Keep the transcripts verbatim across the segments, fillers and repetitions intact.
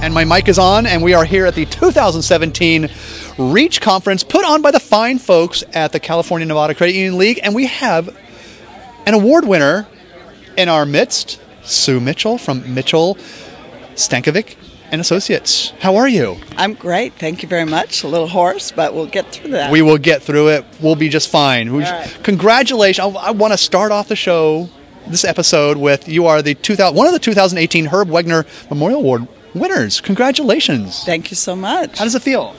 And my mic is on, and we are here at the two thousand seventeen REACH Conference put on by the fine folks at the California Nevada Credit Union League. And we have an award winner in our midst, Sue Mitchell from Mitchell, Stankovic and Associates. How are you? I'm great. Thank you very much. A little hoarse, but we'll get through that. We will get through it. We'll be just fine. We, right. Congratulations. I, I want to start off the show, this episode, with you are the two thousand, one of the two thousand eighteen Herb Wegner Memorial Award winners. Congratulations. Thank you so much. How does it feel?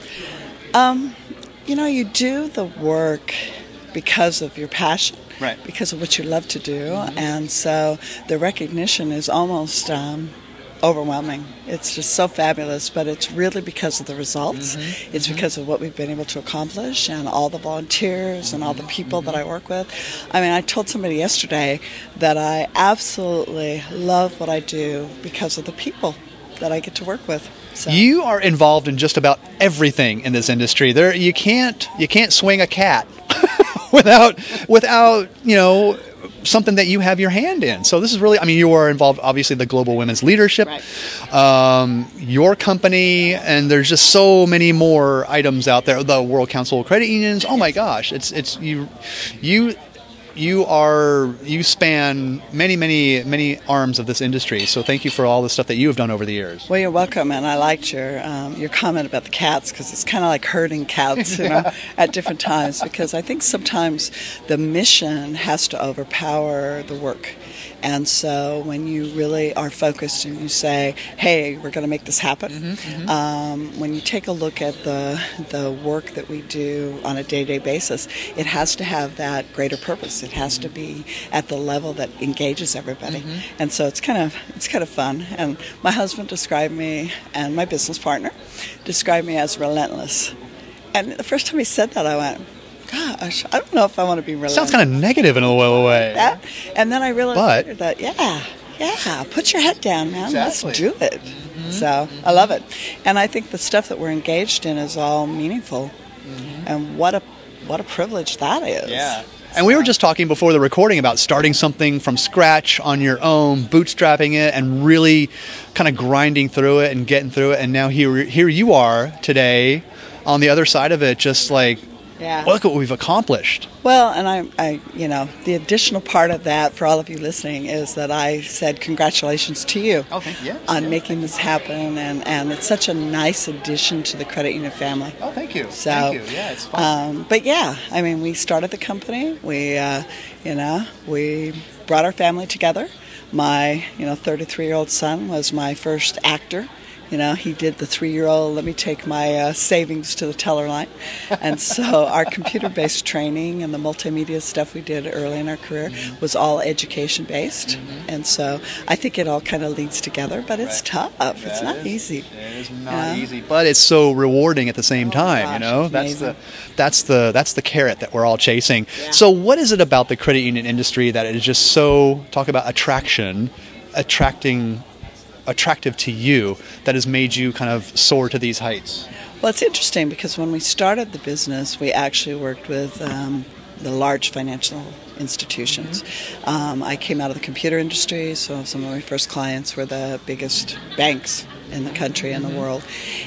Um, you know, you do the work because of your passion, right? Because of what you love to do, mm-hmm. and so the recognition is almost um, overwhelming. It's just so fabulous, but it's really because of the results. Mm-hmm. It's mm-hmm. because of what we've been able to accomplish and all the volunteers and all the people that I work with. I mean, I told somebody yesterday that I absolutely love what I do because of the people that I get to work with. So. You are involved in just about everything in this industry. There, you can't you can't swing a cat without without you know something that you have your hand in. So this is really, I mean, you are involved, obviously, the Global Women's Leadership, right. um, your company, and there's just so many more items out there. The World Council of Credit Unions. Oh my gosh, it's it's you you. You are you span many, many, many arms of this industry. So thank you for all the stuff that you have done over the years. Well, you're welcome, and I liked your um, your comment about the cats because it's kind of like herding cats, you know, at different times. Because I think sometimes the mission has to overpower the work, and so when you really are focused and you say, "Hey, we're going to make this happen," mm-hmm, mm-hmm. Um, when you take a look at the the work that we do on a day-to-day basis, it has to have that greater purpose. It has to be at the level that engages everybody, mm-hmm. and so it's kind of it's kind of fun. And my husband described me, and my business partner described me as relentless. And the first time he said that, I went, "Gosh, I don't know if I want to be relentless." Sounds kind of negative in a way. That, and then I realized but, later that yeah, yeah, put your head down, man. Exactly. Let's do it. Mm-hmm. So mm-hmm. I love it, and I think the stuff that we're engaged in is all meaningful, mm-hmm. and what a what a privilege that is. Yeah. And we were just talking before the recording about starting something from scratch on your own, bootstrapping it, and really kind of grinding through it and getting through it. And now here, here you are today, on the other side of it, just like, yeah. Look what we've accomplished. Well, and I, I, you know, the additional part of that for all of you listening is that I said congratulations to you okay, yeah, on yeah. making this happen, and, and it's such a nice addition to the credit union family. Oh, thank you. So, thank you. Yeah, it's fun. Um, but yeah, I mean, we started the company. We, uh, you know, we brought our family together. My, you know, thirty-three-year-old son was my first actor. You know, he did the three-year-old, let me take my uh, savings to the teller line. And so our computer-based training and the multimedia stuff we did early in our career mm-hmm. was all education-based. Mm-hmm. And so I think it all kind of leads together, but it's right. tough. That it's not is, easy. It is not you know? easy, but it's so rewarding at the same oh time, gosh, you know? That's amazing. the that's the that's the carrot that we're all chasing. Yeah. So what is it about the credit union industry that is just so, talk about attraction, attracting attractive to you that has made you kind of soar to these heights? Well, it's interesting because when we started the business, we actually worked with um, the large financial institutions. Mm-hmm. Um, I came out of the computer industry, so some of my first clients were the biggest banks in the country and the world.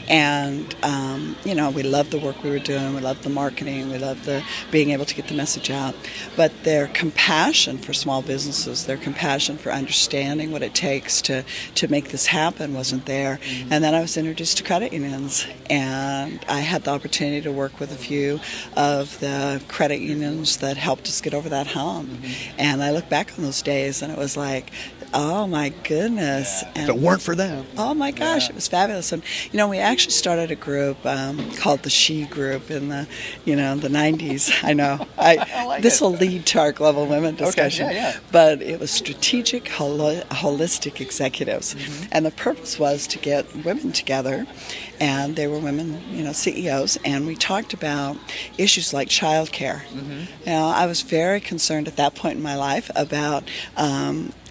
And, um, you know, we loved the work we were doing. We loved the marketing. We loved the being able to get the message out. But their compassion for small businesses, their compassion for understanding what it takes to, to make this happen wasn't there. Mm-hmm. And then I was introduced to credit unions. And I had the opportunity to work with a few of the credit unions that helped us get over that hump. Mm-hmm. And I look back on those days and it was like, oh my goodness. Yeah. And if it weren't for them. Oh my gosh, yeah. It was fabulous. And you know, we actually started a group um, called the She Group in the, you know, the nineties. I know. I, I like this it. will lead to our Global Women discussion. Okay, yeah, yeah. But it was strategic, holo- holistic executives, mm-hmm. and the purpose was to get women together, and they were women, you know, C E Os, and we talked about issues like childcare. Mm-hmm. You know, I was very concerned at that point in my life about. Um,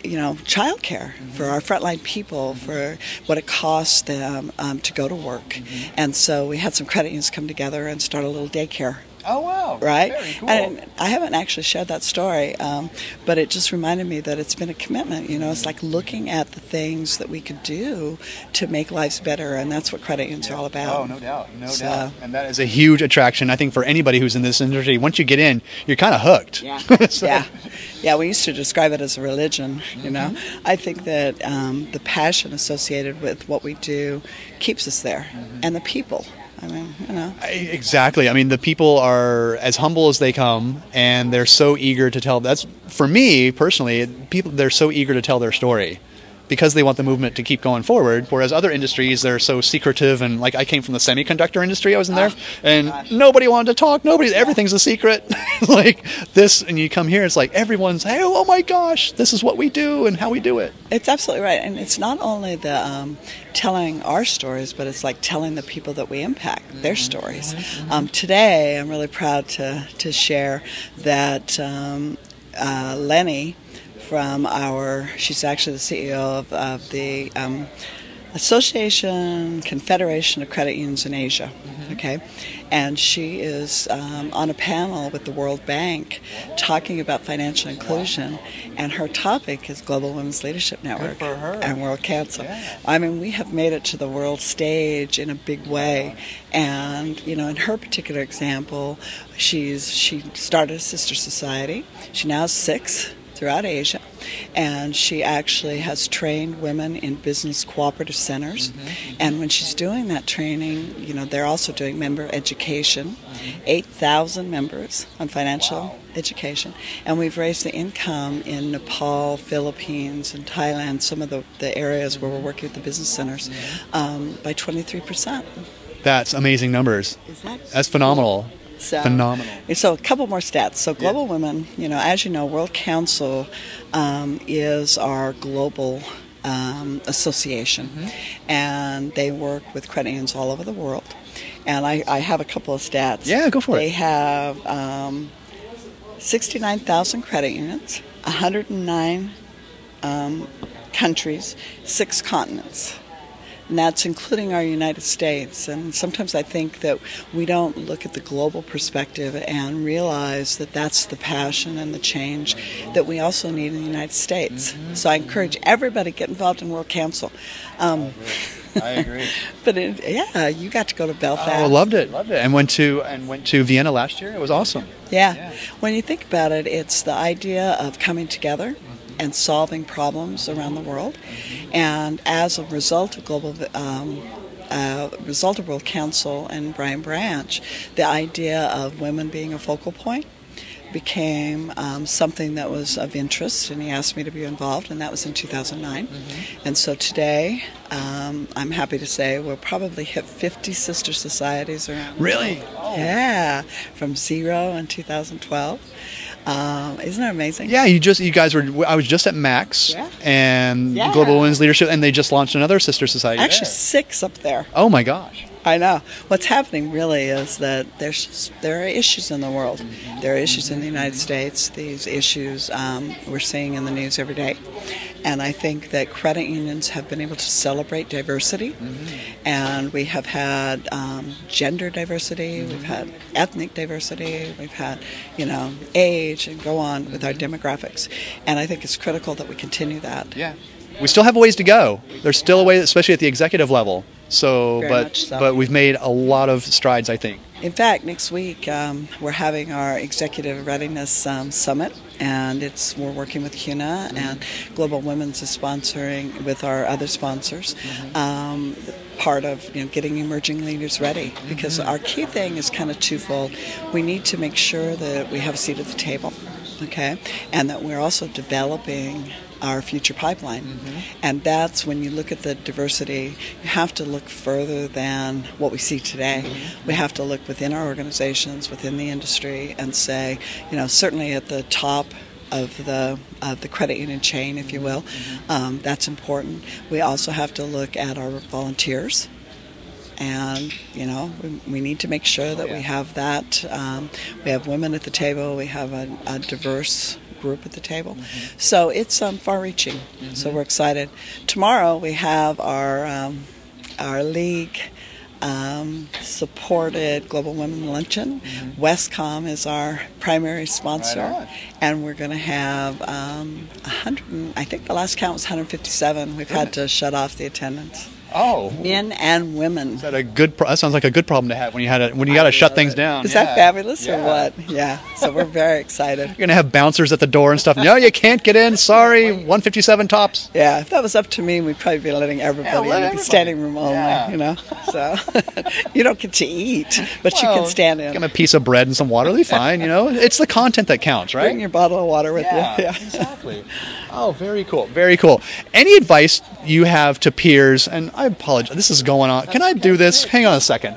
you know, childcare mm-hmm. for our frontline people, mm-hmm. for what it costs them um, to go to work. Mm-hmm. And so we had some credit unions come together and start a little daycare. Oh, wow. Right? Very cool. And I haven't actually shared that story, um, but it just reminded me that it's been a commitment. You know, it's like looking at the things that we could do to make lives better, and that's what credit unions yeah. are all about. Oh, no doubt. No so, doubt. And that is a huge attraction, I think, for anybody who's in this industry. Once you get in, you're kind of hooked. Yeah. so. Yeah. Yeah, we used to describe it as a religion, you know. Mm-hmm. I think that um, the passion associated with what we do keeps us there, mm-hmm. and the people. I mean, you know. Exactly. I mean, the people are as humble as they come, and they're so eager to tell. That's, for me personally, people, they're so eager to tell their story because they want the movement to keep going forward, whereas other industries, they're so secretive. And like, I came from the semiconductor industry, I was in there, and gosh. nobody wanted to talk. Nobody, yeah. everything's a secret. Like this, and you come here, it's like everyone's, hey, oh my gosh, this is what we do and how we do it. It's absolutely right. And it's not only the um, telling our stories, but it's like telling the people that we impact, mm-hmm. their stories. Mm-hmm. Um, today, I'm really proud to, to share that um, uh, Lenny, from our, she's actually the C E O of, of the um, Association Confederation of Credit Unions in Asia, mm-hmm. okay, and she is um, on a panel with the World Bank talking about financial inclusion, and her topic is Global Women's Leadership Network Good for her. and World Council. Yeah. I mean, we have made it to the world stage in a big way, and you know, in her particular example, she's she started a sister society. She now has six throughout Asia, and she actually has trained women in business cooperative centers, mm-hmm. and when she's doing that training, you know, they're also doing member education, mm-hmm. eight thousand members on financial wow. education, and we've raised the income in Nepal, Philippines, and Thailand, some of the, the areas mm-hmm. where we're working with the business centers, mm-hmm. um, by twenty-three percent. That's amazing numbers. Is that That's phenomenal. Cool? So, Phenomenal. So a couple more stats. So Global yeah. Women, you know, as you know, World Council um, is our global um, association, mm-hmm. and they work with credit unions all over the world. And I, I have a couple of stats. Yeah, go for they it. They have um, sixty-nine thousand credit unions, one hundred nine um, countries, six continents. And that's including our United States. And sometimes I think that we don't look at the global perspective and realize that that's the passion and the change that we also need in the United States. Mm-hmm. So I encourage everybody to get involved in World Council. Um, I agree. But it, yeah, you got to go to Belfast. Oh, loved it, loved it, and went to and went to Vienna last year. It was awesome. Yeah. yeah. When you think about it, it's the idea of coming together and solving problems around the world. And as a result of global, um, uh, result of World Council and Brian Branch, the idea of women being a focal point became um, something that was of interest, and he asked me to be involved, and that was in two thousand nine. Mm-hmm. And so today, um, I'm happy to say we'll probably hit fifty sister societies around. Really? Oh. Yeah, from zero in two thousand twelve. Um, isn't that amazing? Yeah, you just you guys were. I was just at Max yeah. and yeah. Global Women's Leadership, and they just launched another sister society. Actually, there. six up there. Oh my gosh! I know. What's happening really is that there's just, there are issues in the world. Mm-hmm. There are issues in the United States. These issues um, we're seeing in the news every day. And I think that credit unions have been able to celebrate diversity. Mm-hmm. And we have had um, gender diversity. Mm-hmm. We've had ethnic diversity. We've had, you know, age, and go on with our demographics. And I think it's critical that we continue that. Yeah. We still have a ways to go. There's still a way, especially at the executive level. So, Very but much so. but we've made a lot of strides, I think. In fact, next week um, we're having our Executive Readiness um, Summit, and it's we're working with C U N A, mm-hmm. and Global Women's is sponsoring with our other sponsors. Mm-hmm. Um, part of you know getting emerging leaders ready, because mm-hmm. our key thing is kind of twofold. We need to make sure that we have a seat at the table, okay, and that we're also developing our future pipeline. Mm-hmm. And that's when you look at the diversity, you have to look further than what we see today. Mm-hmm. We have to look within our organizations, within the industry, and say, you know, certainly at the top of the of the credit union chain, if you will, mm-hmm. um, that's important. We also have to look at our volunteers. And, you know, we, we need to make sure that oh, yeah. we have that. Um, we have women at the table. We have a, a diverse group at the table. Mm-hmm. So it's um, far-reaching. Mm-hmm. So we're excited. Tomorrow we have our um, our league um, supported Global Women Luncheon. Mm-hmm. Westcom is our primary sponsor, right and we're going to have um, one hundred. I think the last count was one hundred fifty-seven. We've had to shut off the attendance. Oh, men and women. Is that a good? Pro- that sounds like a good problem to have when you had to, when you got to shut things down. Is yeah. that fabulous yeah. or what? Yeah. So we're very excited. You're gonna have bouncers at the door and stuff. No, you can't get in. Sorry, one fifty-seven tops. Yeah. If that was up to me, we'd probably be letting everybody yeah, let in the standing room only. Yeah. You know. So you don't get to eat, but well, you can stand in. Give them a piece of bread and some water. They'll be fine. You know, it's the content that counts, right? Bring your bottle of water with yeah, you. Yeah. Exactly. Oh, very cool. Very cool. Any advice you have to peers? And I apologize. This is going on. Can I do this? Hang on a second.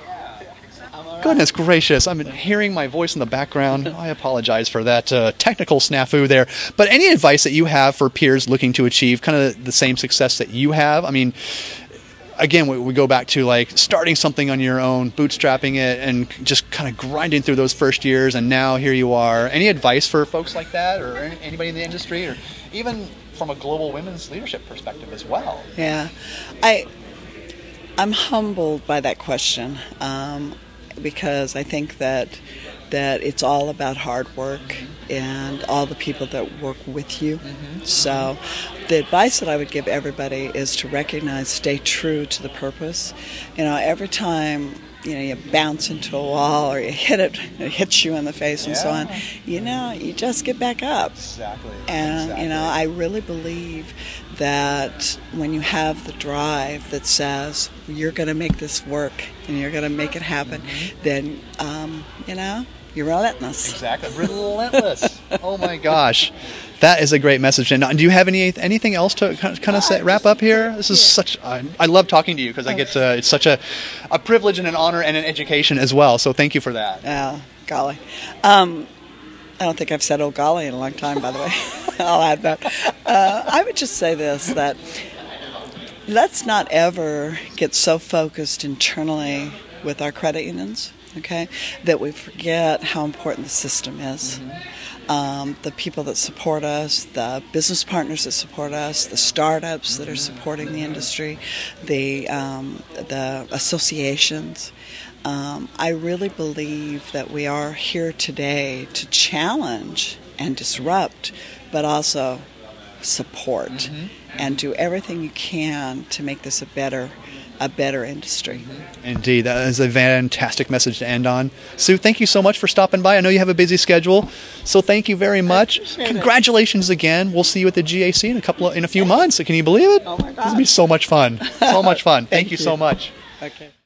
Goodness gracious. I'm hearing my voice in the background. I apologize for that uh, technical snafu there. But any advice that you have for peers looking to achieve kind of the same success that you have? I mean, again, we, we go back to like starting something on your own, bootstrapping it, and just kind of grinding through those first years, and now here you are. Any advice for folks like that, or anybody in the industry, or even from a global women's leadership perspective as well? Yeah, I, I'm humbled by that question um, because I think that that it's all about hard work and all the people that work with you. Mm-hmm. So the advice that I would give everybody is to recognize, stay true to the purpose. You know, every time you know you bounce into a wall or you hit it, it hits you in the face and yeah. so on, you know, you just get back up. Exactly. And exactly. you know, I really believe that when you have the drive that says you're going to make this work and you're going to make it happen, mm-hmm. then um, you know, you're relentless. Exactly. Relentless. Oh my gosh. That is a great message. And do you have any anything else to kind of say, wrap up here? This is such, I, I love talking to you because I get to, it's such a, a privilege and an honor and an education as well. So thank you for that. Oh, golly. Um, I don't think I've said oh golly in a long time, by the way. I'll add that. Uh, I would just say this, that let's not ever get so focused internally with our credit unions, okay, that we forget how important the system is. Mm-hmm. Um, the people that support us, the business partners that support us, the startups that are supporting the industry, the um, the associations. Um, I really believe that we are here today to challenge and disrupt, but also support mm-hmm. and do everything you can to make this a better a better industry. Indeed. That is a fantastic message to end on. Sue, thank you so much for stopping by. I know you have a busy schedule, so thank you very much. Congratulations it. again. We'll see you at the G A C in a couple of, in a few months. Can you believe it? Oh my God. This will be so much fun. So much fun. thank, thank you, you so much. Okay.